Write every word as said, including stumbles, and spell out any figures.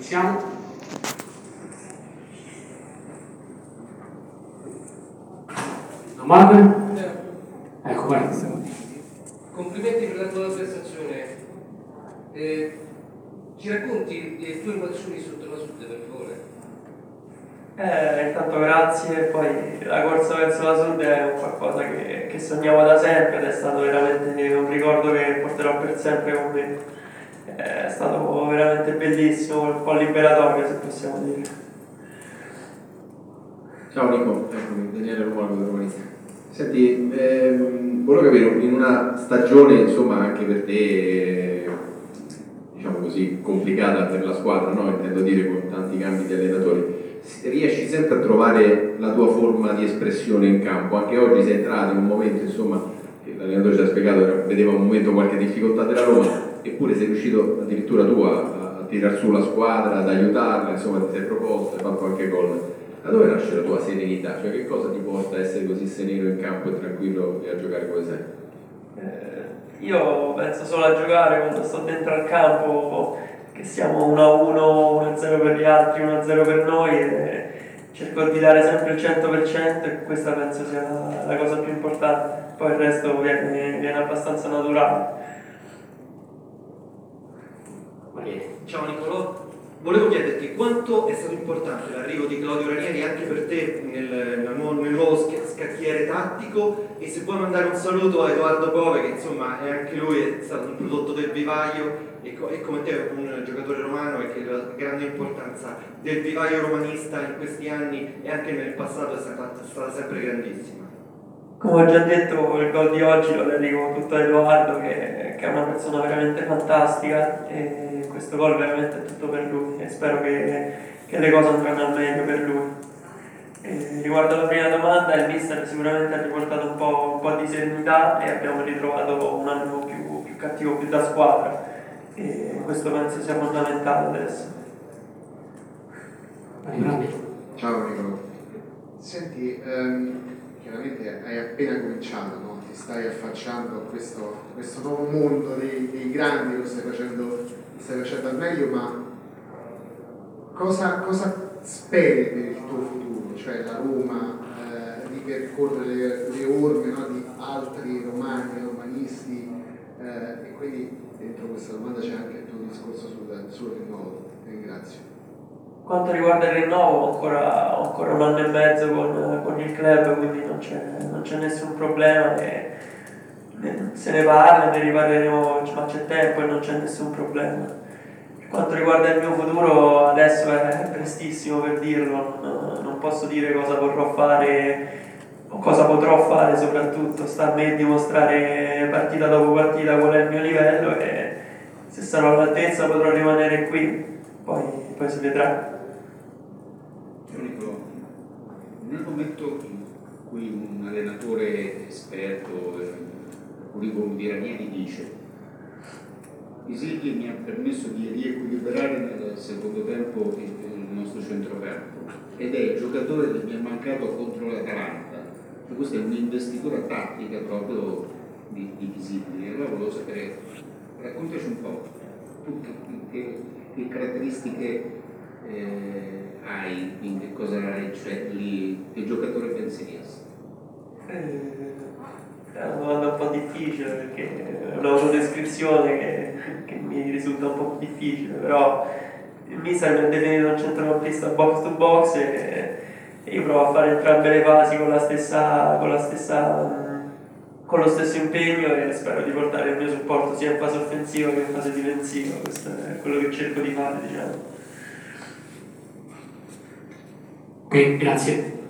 siamo. Domande? Ecco, guarda. Complimenti per la tua prestazione. Eh, ci racconti le tue emozioni sotto la sud, per favore? Eh, intanto grazie, poi la corsa verso la sud è un qualcosa che, che sognavo da sempre ed è stato veramente un ricordo che porterò per sempre con me. È stato veramente bellissimo, un po' liberatorio, se possiamo dire. Ciao Nico, eccomi, Daniele Romano da Romanista. Senti, ehm, volevo capire, in una stagione insomma anche per te, diciamo così, complicata per la squadra, no? Intendo dire con tanti cambi di allenatori, riesci sempre a trovare la tua forma di espressione in campo? Anche oggi sei entrato in un momento, insomma, che l'allenatore ci ha spiegato, vedeva un momento qualche difficoltà della Roma, eppure sei riuscito addirittura tu a, a tirar su la squadra, ad aiutarla, insomma ti sei proposto, hai fatto qualche gol. Da dove nasce la tua serenità? Cioè che cosa ti porta a essere così sereno in campo e tranquillo e a giocare come sei? Eh, io penso solo a giocare quando sto dentro al campo, che siamo uno a uno, uno a zero per gli altri, uno a zero per noi e cerco di dare sempre il cento per cento e questa penso sia la, la cosa più importante. Poi il resto viene, viene abbastanza naturale. Ciao Nicolò, volevo chiederti quanto è stato importante l'arrivo di Claudio Ranieri anche per te nel, nel nuovo scacchiere tattico, e se puoi mandare un saluto a Edoardo Bove, che insomma è anche lui è stato un prodotto del vivaio e, co- e come te è un giocatore romano e che la grande importanza del vivaio romanista in questi anni e anche nel passato è stata, è stata sempre grandissima. Come ho già detto, il gol di oggi lo dedico tutto a Edoardo, che, che è una persona veramente fantastica, e questo gol veramente è tutto per lui e spero che, che le cose andranno al meglio per lui. E riguardo alla prima domanda, il mister sicuramente ha riportato un po', un po' di serenità e abbiamo ritrovato un anno più, più cattivo, più da squadra, e questo penso sia fondamentale adesso. Ciao Nicolò, senti, ehm, chiaramente hai appena cominciato, no? Ti stai affacciando a questo, questo nuovo mondo dei, dei grandi, lo stai facendo, lo stai facendo al meglio, ma cosa, cosa speri per il tuo futuro? Cioè la Roma, eh, ripercorrere le, le orme, no? Di altri romani, romanisti, eh, e quindi dentro questa domanda c'è anche il tuo discorso sul, sul rinnovo. Ti ringrazio. Quanto riguarda il rinnovo, ho ancora, ho ancora un anno e mezzo con, con il club, quindi non c'è, non c'è nessun problema, e se ne parla, ne riparleremo, ma c'è tempo e non c'è nessun problema. Per quanto riguarda il mio futuro, adesso è prestissimo per dirlo, non, non posso dire cosa vorrò fare o cosa potrò fare, soprattutto sta a me dimostrare partita dopo partita qual è il mio livello, e se sarò all'altezza potrò rimanere qui, poi, poi si vedrà. Nicolò, nel momento in cui un allenatore esperto, il curriculum di Ranieri dice Pisilli mi ha permesso di riequilibrare nel secondo tempo il, il nostro centrocampo ed è il giocatore che mi è mancato contro l'Atalanta, cioè, questa è un'investitura tattica proprio di, di Pisilli. Allora volevo sapere, raccontaci un po' tu che, che, che caratteristiche eh, hai, in che cosa cioè, lì, che giocatore pensi di essere? Eh, è una domanda un po' difficile perché è un'autodescrizione che, che mi risulta un po' difficile, però il mister mi ha definito un centrocampista box to box e, e io provo a fare entrambe le fasi con la stessa, con la stessa con lo stesso impegno, e spero di portare il mio supporto sia in fase offensiva che in fase difensiva. Questo è quello che cerco di fare, diciamo. Ok, grazie.